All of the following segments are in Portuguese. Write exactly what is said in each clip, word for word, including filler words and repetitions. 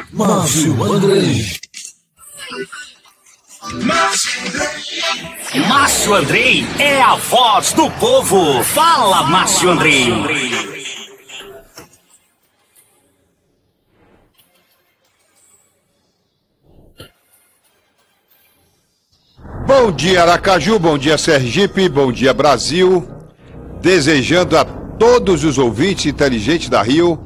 Márcio Andrei. Márcio Andrei é a voz do povo. Fala, Márcio Andrei. Bom dia, Aracaju, bom dia, Sergipe, bom dia, Brasil. Desejando a todos os ouvintes inteligentes da Rio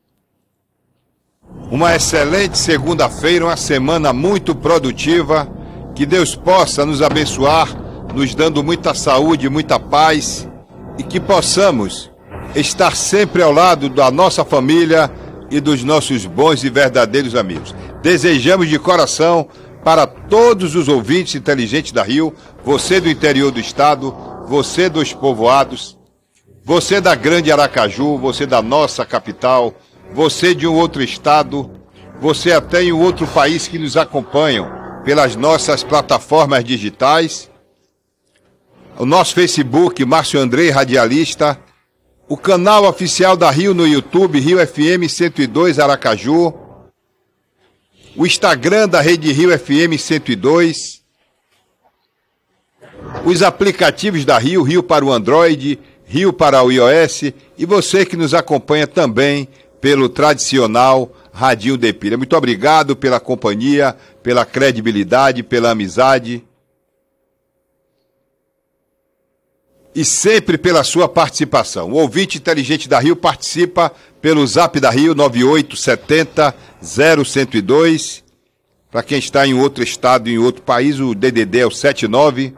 uma excelente segunda-feira, uma semana muito produtiva. Que Deus possa nos abençoar, nos dando muita saúde, muita paz, e que possamos estar sempre ao lado da nossa família e dos nossos bons e verdadeiros amigos. Desejamos de coração para todos os ouvintes inteligentes da Rio, você do interior do estado, você dos povoados, você da grande Aracaju, você da nossa capital, você de um outro estado, você até em um outro país que nos acompanham pelas nossas plataformas digitais, o nosso Facebook, Márcio Andrei Radialista, o canal oficial da Rio no YouTube, Rio F M cento e dois Aracaju, o Instagram da Rede Rio F M cento e dois, os aplicativos da Rio, Rio para o Android, Rio para o iOS, e você que nos acompanha também pelo tradicional Radinho de Pilha. Muito obrigado pela companhia, pela credibilidade, pela amizade e sempre pela sua participação. O ouvinte inteligente da Rio participa pelo Zap da Rio nove oito sete zero zero um zero dois. Para quem está em outro estado, em outro país, o D D D é o sete nove.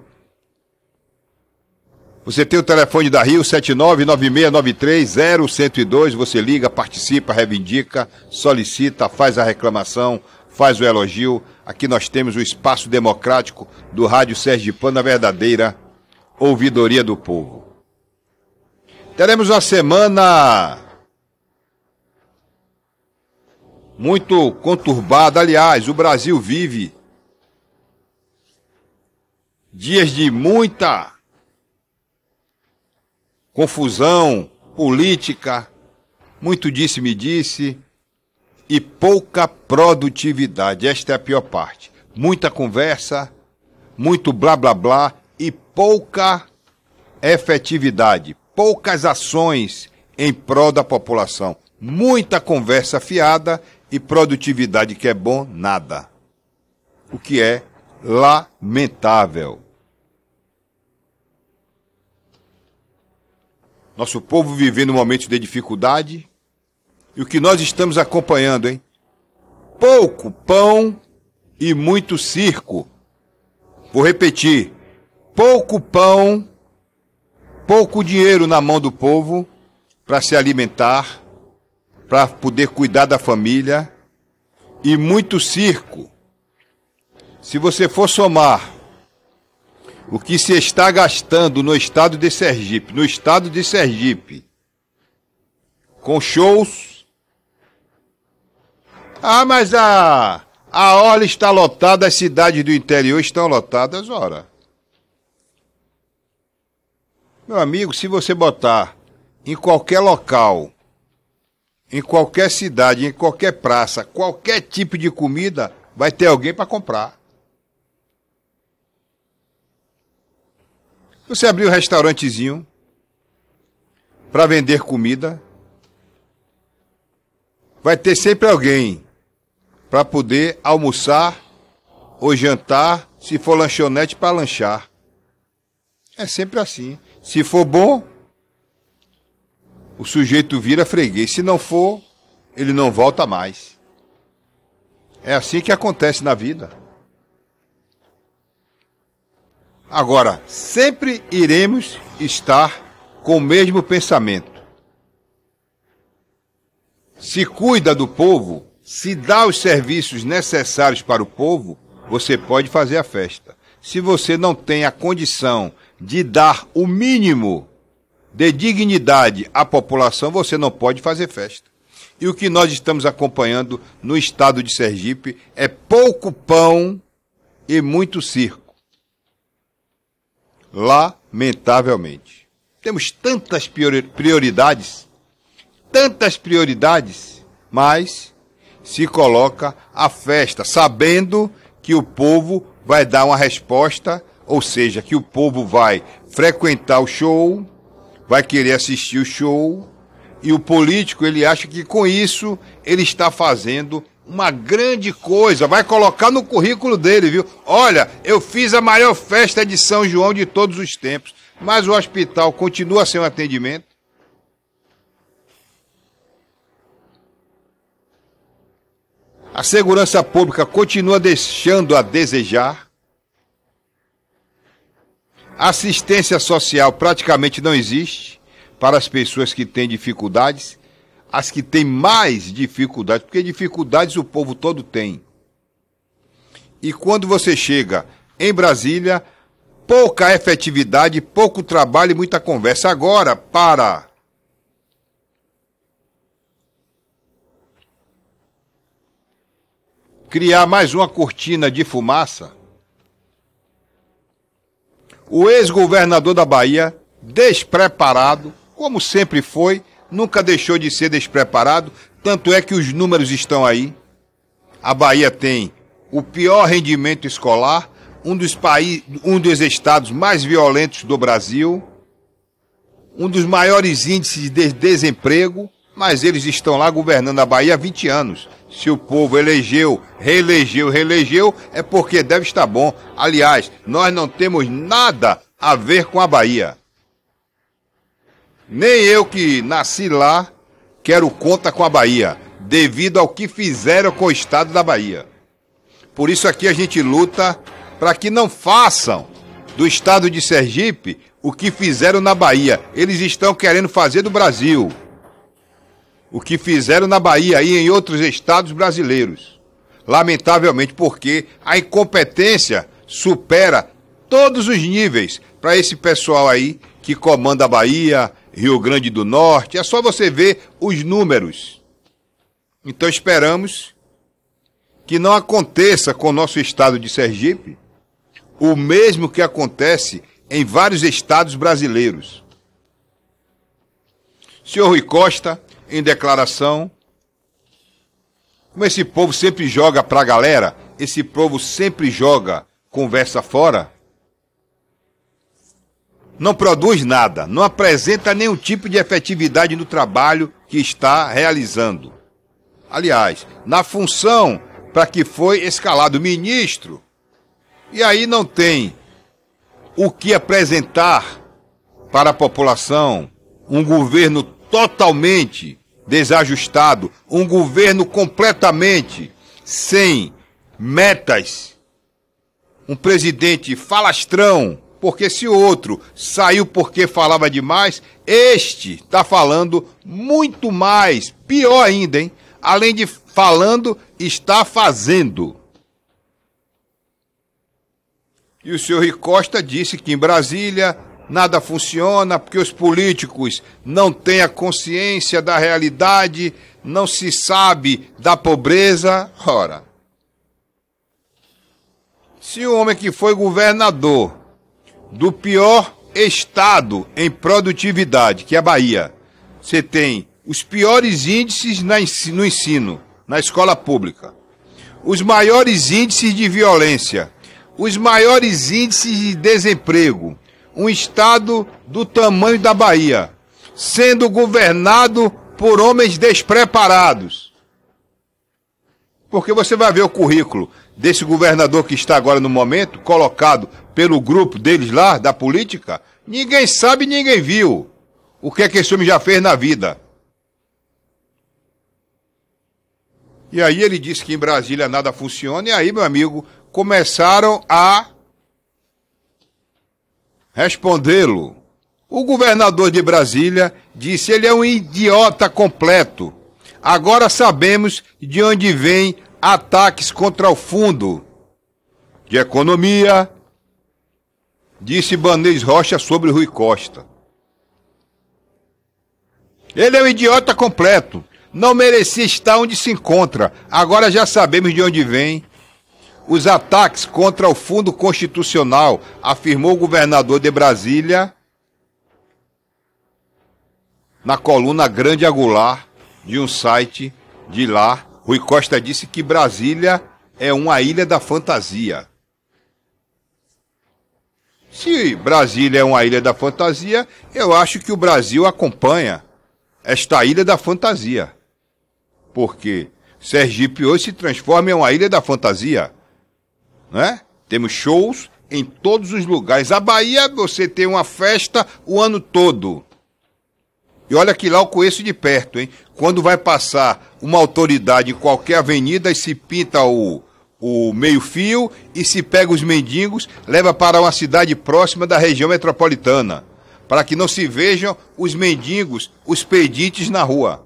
Você tem o telefone da Rio, sete nove nove seis nove três zero um zero dois, você liga, participa, reivindica, solicita, faz a reclamação, faz o elogio. Aqui nós temos o espaço democrático do Rádio Sergipano, a verdadeira ouvidoria do povo. Teremos uma semana muito conturbada, aliás, o Brasil vive dias de muita confusão política, muito disse-me-disse e pouca produtividade. Esta é a pior parte. Muita conversa, muito blá blá blá e pouca efetividade, poucas ações em prol da população. Muita conversa fiada e produtividade, que é bom, nada. O que é lamentável. Nosso povo vivendo momentos de dificuldade, e o que nós estamos acompanhando, hein? Pouco pão e muito circo. Vou repetir, pouco pão, pouco dinheiro na mão do povo para se alimentar, para poder cuidar da família, e muito circo. Se você for somar o que se está gastando no estado de Sergipe, no estado de Sergipe, com shows. Ah, mas a, a orla está lotada, as cidades do interior estão lotadas, ora. Meu amigo, se você botar em qualquer local, em qualquer cidade, em qualquer praça, qualquer tipo de comida, vai ter alguém para comprar. Você abrir um restaurantezinho para vender comida, vai ter sempre alguém para poder almoçar ou jantar, se for lanchonete, para lanchar. É sempre assim. Se for bom, o sujeito vira freguês. Se não for, ele não volta mais. É assim que acontece na vida. Agora, sempre iremos estar com o mesmo pensamento. Se cuida do povo, se dá os serviços necessários para o povo, você pode fazer a festa. Se você não tem a condição de dar o mínimo de dignidade à população, você não pode fazer festa. E o que nós estamos acompanhando no estado de Sergipe é pouco pão e muito circo. Lamentavelmente. Temos tantas prioridades, tantas prioridades, mas se coloca a festa, sabendo que o povo vai dar uma resposta, ou seja, que o povo vai frequentar o show, vai querer assistir o show, e o político, ele acha que com isso ele está fazendo uma grande coisa, vai colocar no currículo dele, viu? Olha, eu fiz a maior festa de São João de todos os tempos, mas o hospital continua sem um atendimento. A segurança pública continua deixando a desejar. Assistência social praticamente não existe para as pessoas que têm dificuldades, as que têm mais dificuldades, porque dificuldades o povo todo tem. E quando você chega em Brasília, pouca efetividade, pouco trabalho e muita conversa. Agora, para criar mais uma cortina de fumaça, o ex-governador da Bahia, despreparado, como sempre foi, nunca deixou de ser despreparado, tanto é que os números estão aí. A Bahia tem o pior rendimento escolar, um dos, países, um dos estados mais violentos do Brasil, um dos maiores índices de desemprego, mas eles estão lá governando a Bahia há vinte anos. Se o povo elegeu, reelegeu, reelegeu, é porque deve estar bom. Aliás, nós não temos nada a ver com a Bahia. Nem eu que nasci lá quero conta com a Bahia, devido ao que fizeram com o estado da Bahia. Por isso aqui a gente luta para que não façam do estado de Sergipe o que fizeram na Bahia. Eles estão querendo fazer do Brasil o que fizeram na Bahia e em outros estados brasileiros. Lamentavelmente, porque a incompetência supera todos os níveis para esse pessoal aí que comanda a Bahia, Rio Grande do Norte. É só você ver os números. Então esperamos que não aconteça com o nosso estado de Sergipe o mesmo que acontece em vários estados brasileiros. Senhor Rui Costa, em declaração, como esse povo sempre joga pra galera, esse povo sempre joga conversa fora, não produz nada, não apresenta nenhum tipo de efetividade no trabalho que está realizando. Aliás, na função para que foi escalado ministro, e aí não tem o que apresentar para a população, um governo totalmente desajustado, um governo completamente sem metas, um presidente falastrão, porque se o outro saiu porque falava demais, este está falando muito mais, pior ainda, hein? Além de falando, está fazendo. E o senhor Rui Costa disse que em Brasília nada funciona porque os políticos não têm a consciência da realidade, não se sabe da pobreza. Ora, se o homem que foi governador do pior estado em produtividade, que é a Bahia, você tem os piores índices no ensino, na escola pública, os maiores índices de violência, os maiores índices de desemprego, um estado do tamanho da Bahia, sendo governado por homens despreparados. Porque você vai ver o currículo desse governador que está agora no momento, colocado pelo grupo deles lá, da política, ninguém sabe, ninguém viu o que é que esse homem já fez na vida. E aí ele disse que em Brasília nada funciona, e aí, meu amigo, começaram a respondê-lo. O governador de Brasília disse: ele é um idiota completo. Agora sabemos de onde vêm ataques contra o fundo de economia, disse Banês Rocha sobre Rui Costa. Ele é um idiota completo. Não merecia estar onde se encontra. Agora já sabemos de onde vêm os ataques contra o Fundo Constitucional, afirmou o governador de Brasília na coluna Grande Angular de um site de lá, Rui Costa disse que Brasília é uma ilha da fantasia. Se Brasília é uma ilha da fantasia, eu acho que o Brasil acompanha esta ilha da fantasia. Porque Sergipe hoje se transforma em uma ilha da fantasia, né? Temos shows em todos os lugares. A Bahia, você tem uma festa o ano todo. E olha que lá eu conheço de perto, hein? Quando vai passar uma autoridade em qualquer avenida e se pinta o, o meio-fio e se pega os mendigos, leva para uma cidade próxima da região metropolitana, para que não se vejam os mendigos, os pedintes na rua.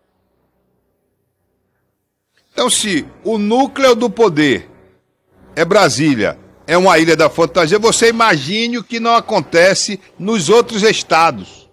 Então, se o núcleo do poder é Brasília, é uma ilha da fantasia, você imagine o que não acontece nos outros estados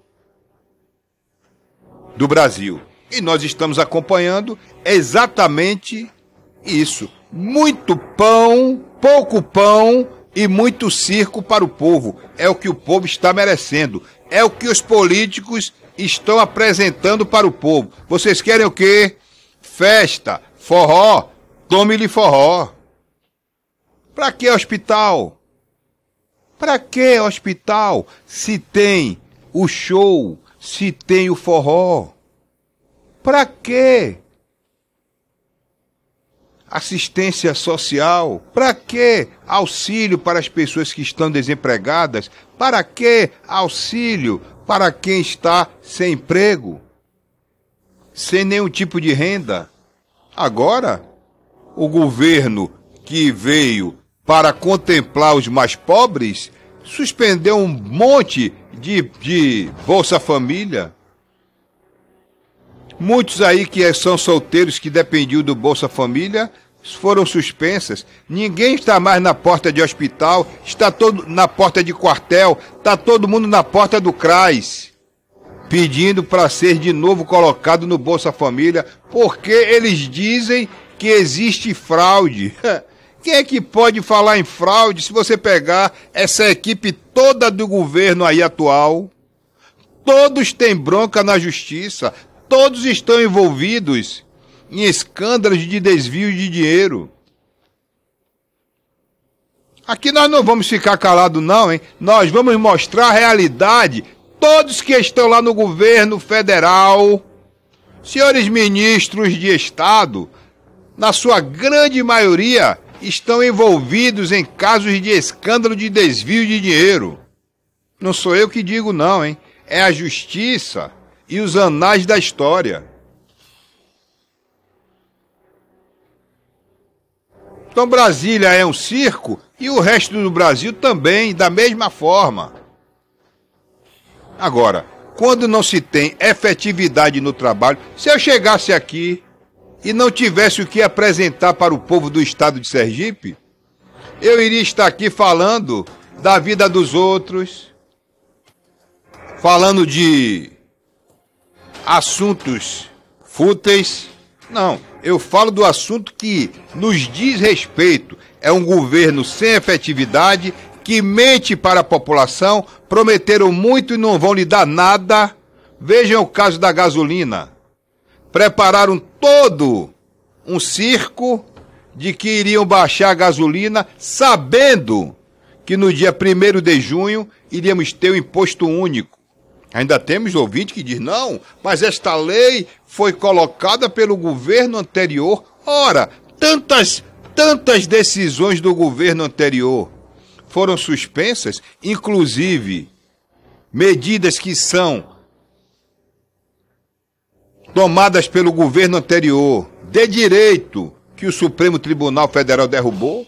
do Brasil. E nós estamos acompanhando exatamente isso. Muito pão, pouco pão e muito circo para o povo. É o que o povo está merecendo. É o que os políticos estão apresentando para o povo. Vocês querem o quê? Festa, forró, tome-lhe forró. Para que hospital? Para que hospital se tem o show, se tem o forró? Para quê? Assistência social? Para que auxílio para as pessoas que estão desempregadas? Para que auxílio para quem está sem emprego? Sem nenhum tipo de renda? Agora, o governo que veio para contemplar os mais pobres suspendeu um monte de, de Bolsa Família. Muitos aí que são solteiros que dependiam do Bolsa Família foram suspensas. Ninguém está mais na porta de hospital, está todo na porta de quartel, está todo mundo na porta do CRAS, pedindo para ser de novo colocado no Bolsa Família, porque eles dizem que existe fraude. Quem é que pode falar em fraude se você pegar essa equipe toda do governo aí atual? Todos têm bronca na justiça. Todos estão envolvidos em escândalos de desvio de dinheiro. Aqui nós não vamos ficar calados não, hein? Nós vamos mostrar a realidade. Todos que estão lá no governo federal, senhores ministros de Estado, na sua grande maioria, estão envolvidos em casos de escândalo de desvio de dinheiro. Não sou eu que digo não, hein? É a justiça e os anais da história. Então Brasília é um circo e o resto do Brasil também, da mesma forma. Agora, quando não se tem efetividade no trabalho, se eu chegasse aqui e não tivesse o que apresentar para o povo do estado de Sergipe, eu iria estar aqui falando da vida dos outros, falando de assuntos fúteis. Não, eu falo do assunto que nos diz respeito. É um governo sem efetividade, que mente para a população, prometeram muito e não vão lhe dar nada. Vejam o caso da gasolina. Prepararam todo um circo de que iriam baixar a gasolina, sabendo que no dia primeiro de junho iríamos ter o imposto único. Ainda temos ouvinte que diz, não, mas esta lei foi colocada pelo governo anterior. Ora, tantas, tantas decisões do governo anterior foram suspensas, inclusive medidas que são tomadas pelo governo anterior, de direito, que o Supremo Tribunal Federal derrubou.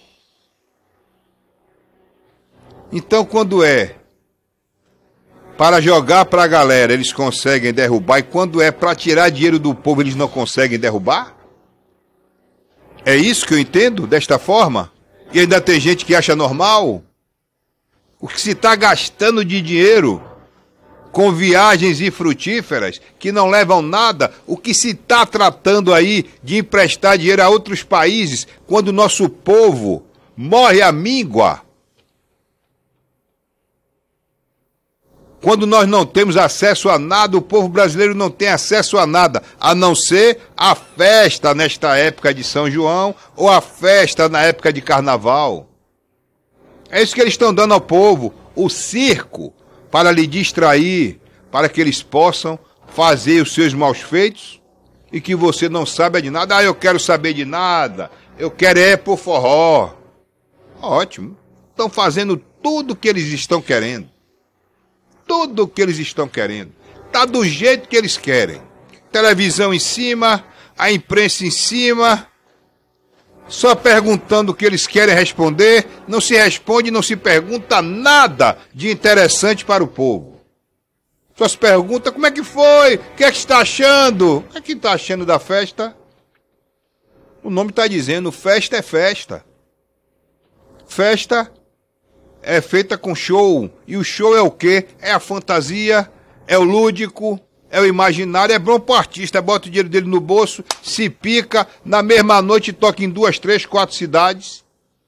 Então, quando é para jogar para a galera, eles conseguem derrubar, e quando é para tirar dinheiro do povo, eles não conseguem derrubar? É isso que eu entendo desta forma? E ainda tem gente que acha normal? O que se está gastando de dinheiro com viagens infrutíferas que não levam nada, o que se está tratando aí de emprestar dinheiro a outros países quando o nosso povo morre à míngua? Quando nós não temos acesso a nada, o povo brasileiro não tem acesso a nada, a não ser a festa nesta época de São João ou a festa na época de Carnaval. É isso que eles estão dando ao povo, o circo, para lhe distrair, para que eles possam fazer os seus maus feitos e que você não saiba de nada. Ah, eu quero saber de nada, eu quero é por forró. Ótimo, estão fazendo tudo o que eles estão querendo. Tudo o que eles estão querendo. Está do jeito que eles querem. Televisão em cima, a imprensa em cima, só perguntando o que eles querem responder, não se responde, não se pergunta nada de interessante para o povo. Só se pergunta como é que foi, o que é que está achando? O que é que está achando da festa? O nome está dizendo, festa é festa. Festa é feita com show. E o show é o quê? É a fantasia, é o lúdico, é o imaginário. É bom pro artista, bota o dinheiro dele no bolso, se pica, na mesma noite toca em duas, três, quatro cidades.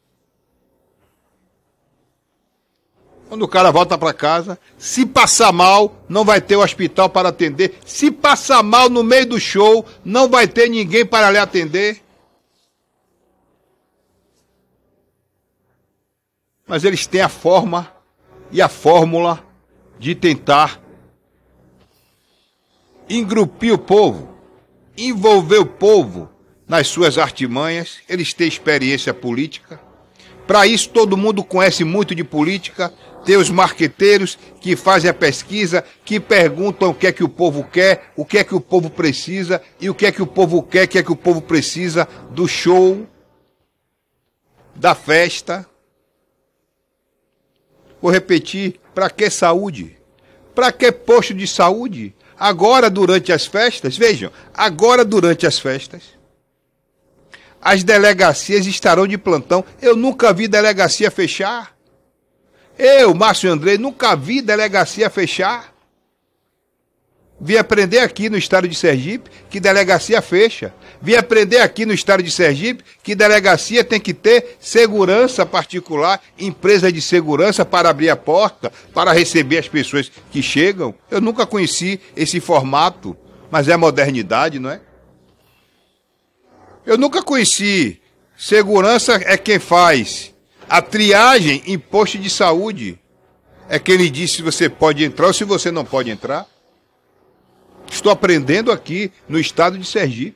Quando o cara volta para casa, se passar mal, não vai ter o hospital para atender. Se passar mal no meio do show, não vai ter ninguém para lhe atender. Mas eles têm a forma e a fórmula de tentar engrupir o povo, envolver o povo nas suas artimanhas. Eles têm experiência política. Para isso, todo mundo conhece muito de política. Tem os marqueteiros que fazem a pesquisa, que perguntam o que é que o povo quer, o que é que o povo precisa, e o que é que o povo quer, o que é que o povo precisa do show, da festa. Vou repetir, para que saúde? Para que posto de saúde? Agora, durante as festas, vejam, agora durante as festas, as delegacias estarão de plantão. Eu nunca vi delegacia fechar. Eu, Márcio Andrei, nunca vi delegacia fechar. Vim aprender aqui no estado de Sergipe que delegacia fecha. Vim aprender aqui no estado de Sergipe que delegacia tem que ter segurança particular, empresa de segurança para abrir a porta, para receber as pessoas que chegam. Eu nunca conheci esse formato, mas é modernidade, não é? Eu nunca conheci. Segurança é quem faz a triagem em posto de saúde. É quem lhe diz se você pode entrar ou se você não pode entrar. Estou aprendendo aqui no estado de Sergipe.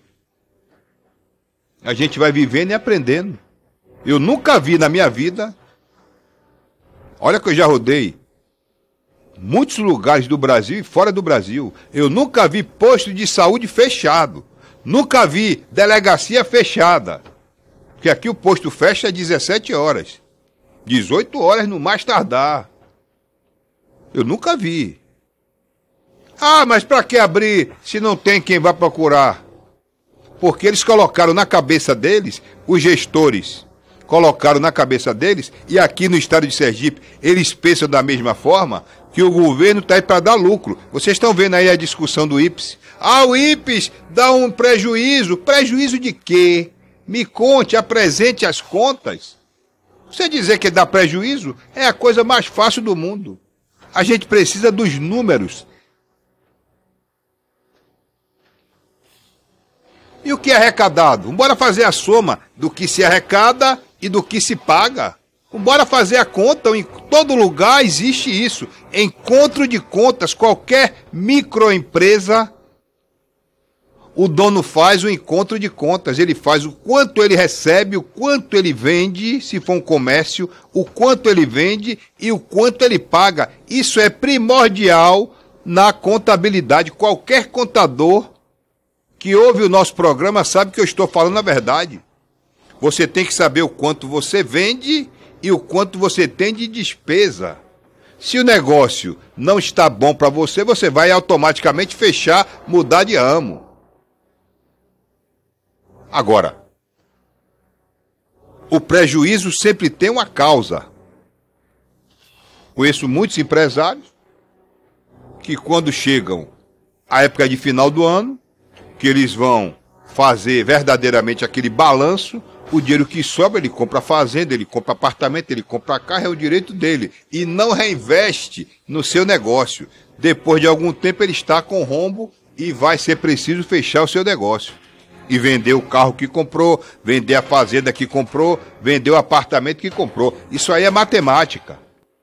A gente vai vivendo e aprendendo. Eu nunca vi na minha vida, olha que eu já rodei muitos lugares do Brasil e fora do Brasil. Eu nunca vi posto de saúde fechado. Nunca vi delegacia fechada. Porque aqui o posto fecha às dezessete horas. dezoito horas no mais tardar. Eu nunca vi. Ah, mas para que abrir se não tem quem vá procurar? Porque eles colocaram na cabeça deles, os gestores colocaram na cabeça deles, e aqui no estado de Sergipe eles pensam da mesma forma, que o governo está aí para dar lucro. Vocês estão vendo aí a discussão do I P S. Ah, o I P S dá um prejuízo. Prejuízo de quê? Me conte, apresente as contas. Você dizer que dá prejuízo é a coisa mais fácil do mundo. A gente precisa dos números. E o que é arrecadado? Bora fazer a soma do que se arrecada e do que se paga. Bora fazer a conta. Em todo lugar existe isso. Encontro de contas. Qualquer microempresa, o dono faz o encontro de contas. Ele faz o quanto ele recebe, o quanto ele vende, se for um comércio, o quanto ele vende e o quanto ele paga. Isso é primordial na contabilidade. Qualquer contador que ouve o nosso programa sabe que eu estou falando a verdade. Você tem que saber o quanto você vende e o quanto você tem de despesa. Se o negócio não está bom para você, você vai automaticamente fechar, mudar de ramo. Agora, o prejuízo sempre tem uma causa. Conheço muitos empresários que quando chegam à época de final do ano, que eles vão fazer verdadeiramente aquele balanço, O dinheiro que sobra, ele compra fazenda, ele compra apartamento, ele compra carro, é o direito dele. E não reinveste no seu negócio. Depois de algum tempo ele está com rombo e vai ser preciso fechar o seu negócio. E vender o carro que comprou, vender a fazenda que comprou, vender o apartamento que comprou. Isso aí é matemática.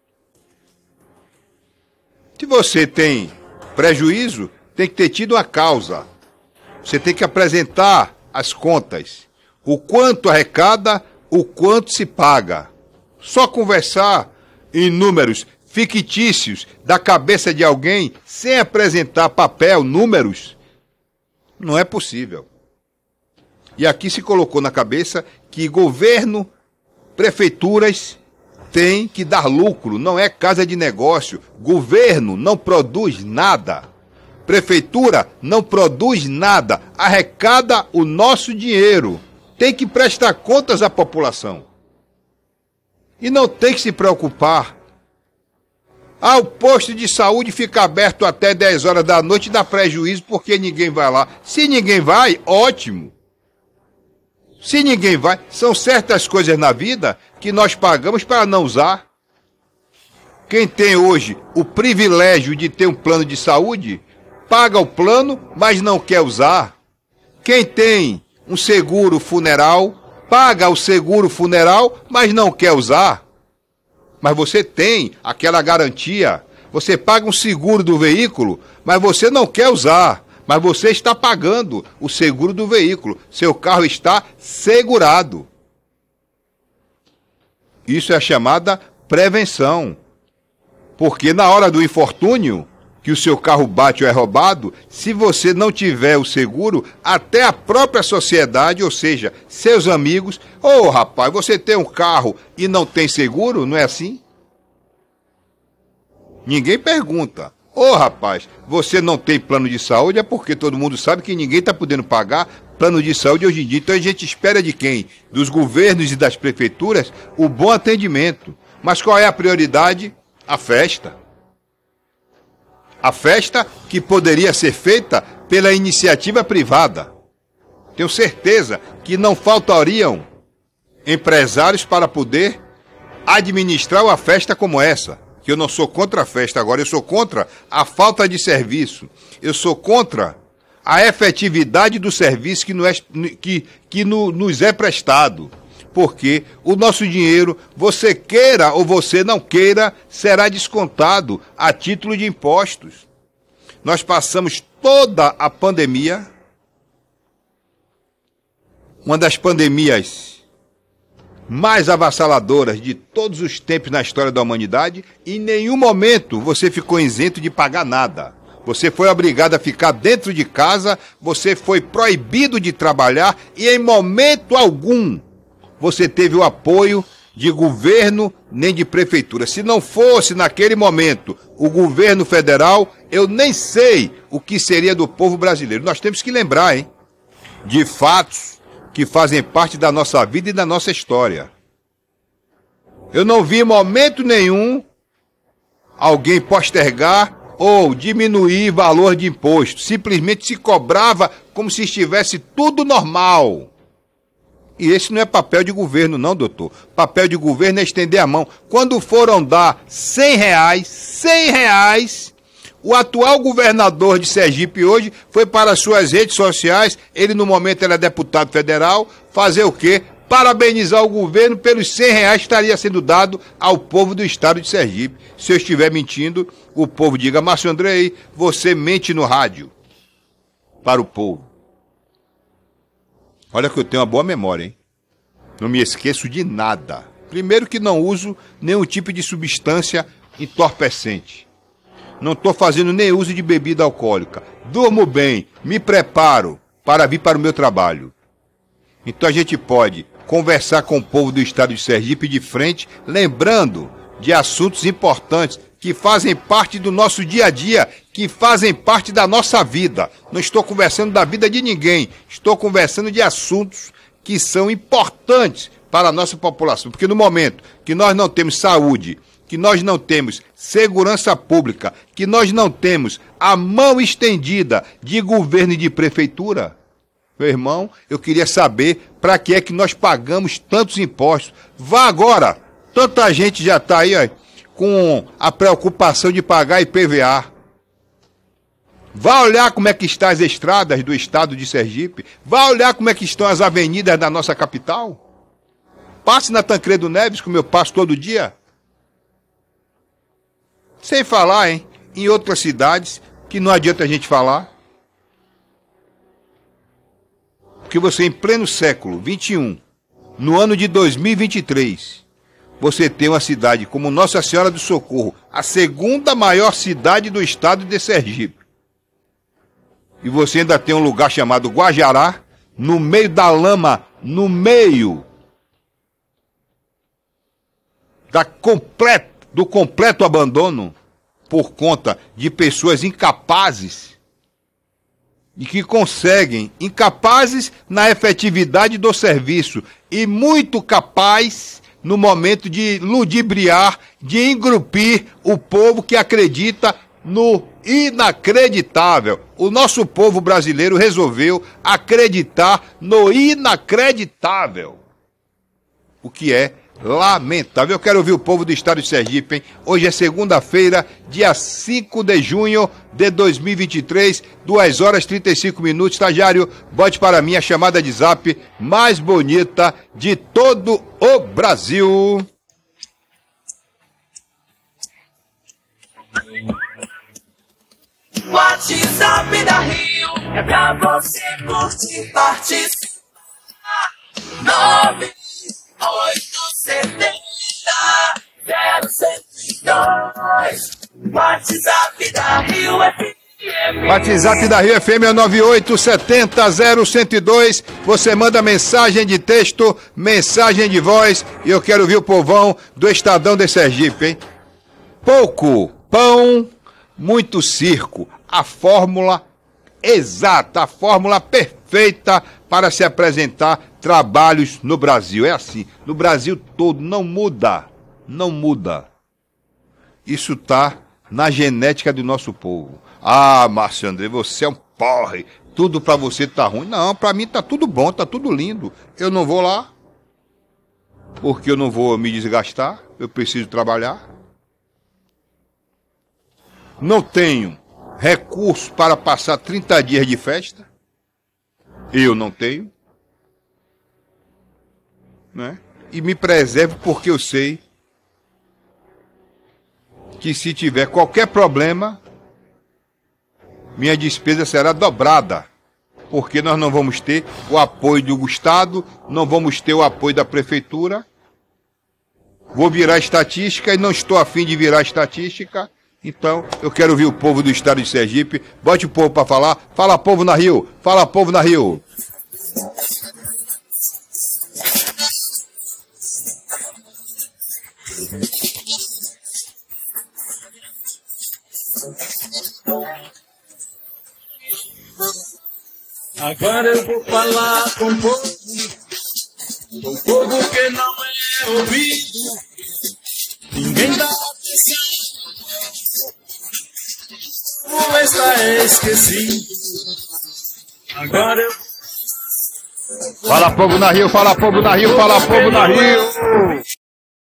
Se você tem prejuízo, tem que ter tido uma causa. Você tem que apresentar as contas. O quanto arrecada, o quanto se paga. Só conversar em números fictícios da cabeça de alguém, sem apresentar papel, números, não é possível. E aqui se colocou na cabeça que governo, prefeituras têm que dar lucro, não é casa de negócio. Governo não produz nada. Prefeitura não produz nada, arrecada o nosso dinheiro. Tem que prestar contas à população. E não tem que se preocupar. Ah, o posto de saúde fica aberto até dez horas da noite e dá prejuízo porque ninguém vai lá. Se ninguém vai, ótimo. Se ninguém vai, são certas coisas na vida que nós pagamos para não usar. Quem tem hoje o privilégio de ter um plano de saúde, paga o plano, mas não quer usar. Quem tem um seguro funeral, paga o seguro funeral, mas não quer usar. Mas você tem aquela garantia. Você paga um seguro do veículo, mas você não quer usar. Mas você está pagando o seguro do veículo. Seu carro está segurado. Isso é a chamada prevenção. Porque na hora do infortúnio, que o seu carro bate ou é roubado, se você não tiver o seguro, até a própria sociedade, ou seja, seus amigos, ô oh, rapaz, você tem um carro e não tem seguro, não é assim? Ninguém pergunta. Ô oh, rapaz, você não tem plano de saúde, é porque todo mundo sabe que ninguém está podendo pagar plano de saúde hoje em dia. Então a gente espera de quem? Dos governos e das prefeituras o bom atendimento. Mas qual é a prioridade? A festa. A festa que poderia ser feita pela iniciativa privada. Tenho certeza que não faltariam empresários para poder administrar uma festa como essa. Que eu não sou contra a festa agora, eu sou contra a falta de serviço. Eu sou contra a efetividade do serviço que, no é, que, que no, nos é prestado. Porque o nosso dinheiro, você queira ou você não queira, será descontado a título de impostos. Nós passamos toda a pandemia, uma das pandemias mais avassaladoras de todos os tempos na história da humanidade, e em nenhum momento você ficou isento de pagar nada. Você foi obrigado a ficar dentro de casa, você foi proibido de trabalhar e em momento algum você teve o apoio de governo nem de prefeitura. Se não fosse naquele momento o governo federal, eu nem sei o que seria do povo brasileiro. Nós temos que lembrar, hein, de fatos que fazem parte da nossa vida e da nossa história. Eu não vi em momento nenhum alguém postergar ou diminuir valor de imposto. Simplesmente se cobrava como se estivesse tudo normal. E esse não é papel de governo, não, doutor. Papel de governo é estender a mão. Quando foram dar cem reais, cem reais, o atual governador de Sergipe hoje foi para as suas redes sociais, ele no momento era deputado federal, fazer o quê? Parabenizar o governo pelos cem reais que estaria sendo dado ao povo do estado de Sergipe. Se eu estiver mentindo, o povo diga, Márcio Andrei, você mente no rádio para o povo. Olha que eu tenho uma boa memória, hein? Não me esqueço de nada. Primeiro que não uso nenhum tipo de substância entorpecente. Não estou fazendo nem uso de bebida alcoólica. Durmo bem, me preparo para vir para o meu trabalho. Então a gente pode conversar com o povo do estado de Sergipe de frente, lembrando de assuntos importantes que fazem parte do nosso dia a dia, que fazem parte da nossa vida. Não estou conversando da vida de ninguém, estou conversando de assuntos que são importantes para a nossa população. Porque no momento que nós não temos saúde, que nós não temos segurança pública, que nós não temos a mão estendida de governo e de prefeitura, Meu irmão, eu queria saber para que é que nós pagamos tantos impostos. Vá agora! Tanta gente já está aí, ó, com a preocupação de pagar I P V A. Vá olhar como é que estão as estradas do estado de Sergipe. Vá olhar como é que estão as avenidas da nossa capital. Passe na Tancredo Neves, como eu passo todo dia. Sem falar, hein, em outras cidades, que não adianta a gente falar. Porque você, em pleno século vinte e um, no ano de dois mil e vinte e três, você tem uma cidade como Nossa Senhora do Socorro, a segunda maior cidade do estado de Sergipe. E você ainda tem um lugar chamado Guajará, no meio da lama, no meio da complet, do completo abandono, por conta de pessoas incapazes e que conseguem, incapazes na efetividade do serviço e muito capaz no momento de ludibriar, de engrupir o povo que acredita no inacreditável. O nosso povo brasileiro resolveu acreditar no inacreditável, o que é lamentável. Eu quero ouvir o povo do estado de Sergipe, hein? Hoje é segunda-feira, dia cinco de junho de dois mil e vinte e três, duas horas e trinta e cinco minutos. Estagiário, bote para mim a chamada de zap mais bonita de todo o Brasil. WhatsApp da Rio é pra você curtir, participar. Nove oito setenta zero cento e dois. WhatsApp da Rio F M. WhatsApp da Rio F M é nove oito setenta zero cento e dois. Você manda mensagem de texto, mensagem de voz, e eu quero ouvir o povão do Estadão de Sergipe, hein? Pouco pão, muito circo. A fórmula exata, a fórmula perfeita para se apresentar trabalhos no Brasil. É assim, no Brasil todo, não muda, não muda. Isso está na genética do nosso povo. Ah, Márcio André, você é um porre, tudo para você tá ruim. Não, para mim tá tudo bom, tá tudo lindo. Eu não vou lá, porque eu não vou me desgastar, eu preciso trabalhar. Não tenho recurso para passar trinta dias de festa. Eu não tenho. Né? E me preservo porque eu sei que se tiver qualquer problema, minha despesa será dobrada. Porque nós não vamos ter o apoio do Estado, não vamos ter o apoio da Prefeitura. Vou virar estatística e não estou a fim de virar estatística. Então, eu quero ouvir o povo do estado de Sergipe. Bote o povo para falar. Fala, povo na Rio. Fala, povo na Rio. Agora eu vou falar com o povo, com o povo que não é ouvido. Ninguém dá atenção. Como está esquecido. Agora eu... Fala, povo na Rio, fala, povo na Rio, fala, povo na Rio.